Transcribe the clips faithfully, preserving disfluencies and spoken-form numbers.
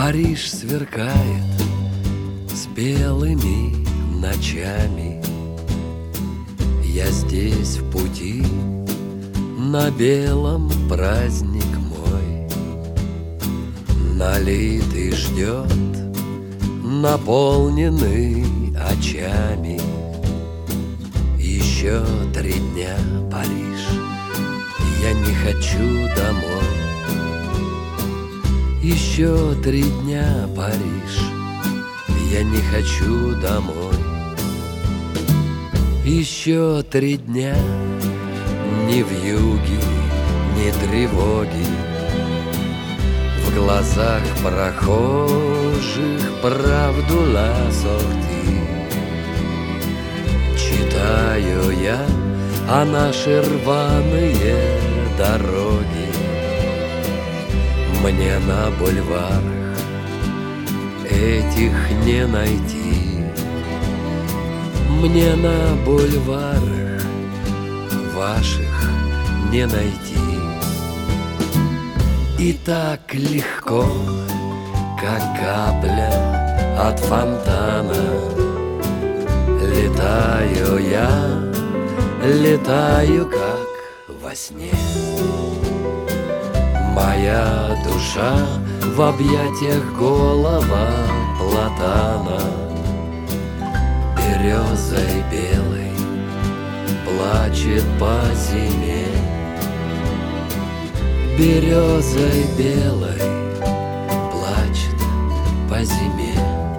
Париж сверкает с белыми ночами. Я здесь в пути, на белом праздник мой. Налитый ждет, наполненный очами. Еще три дня, Париж, я не хочу домой. Еще три дня, Париж, я не хочу домой. Еще три дня, ни вьюги, ни тревоги. В глазах прохожих правду ла сорти. Читаю я о наши рваные дороги. Мне на бульварах этих не найти. Мне на бульварах ваших не найти. И так легко, как капля от фонтана, летаю я, летаю как во сне. Моя душа в объятиях голого платана. Березой белой плачет по зиме. Березой белой плачет по зиме.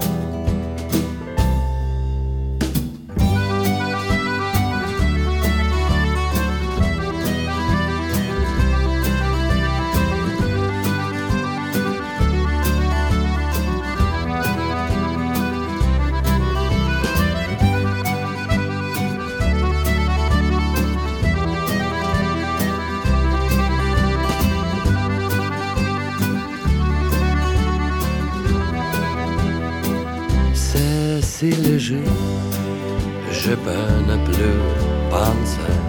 Si léger, je peux ne plus penser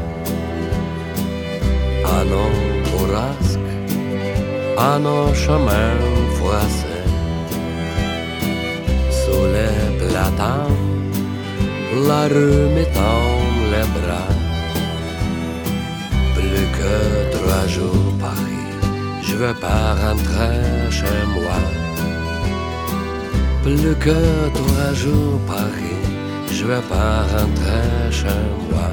à nos bourrasques, à nos chemins froissés. Sous les platanes, la rue m'étend les bras. Plus que trois jours Paris, je veux pas rentrer chez moi. Plus que trois jours Paris, je veux pas rentrer chez moi.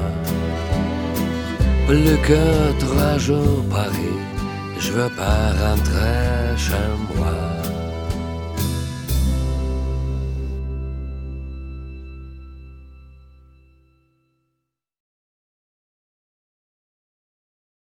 Plus que trois jours Paris, je veux pas rentrer chez moi.